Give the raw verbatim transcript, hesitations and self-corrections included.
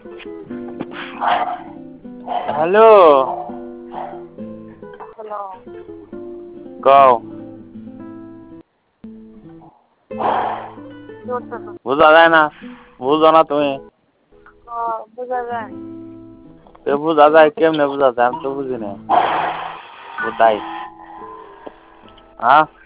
Hello hello কও কি করতেছো? বুঝা যায় না বুঝো না তুমি ও বোঝা যায়। তো বুঝা যায় কেমনে বুঝা যায় আমি তো বুঝি না বুঝাই হ্যাঁ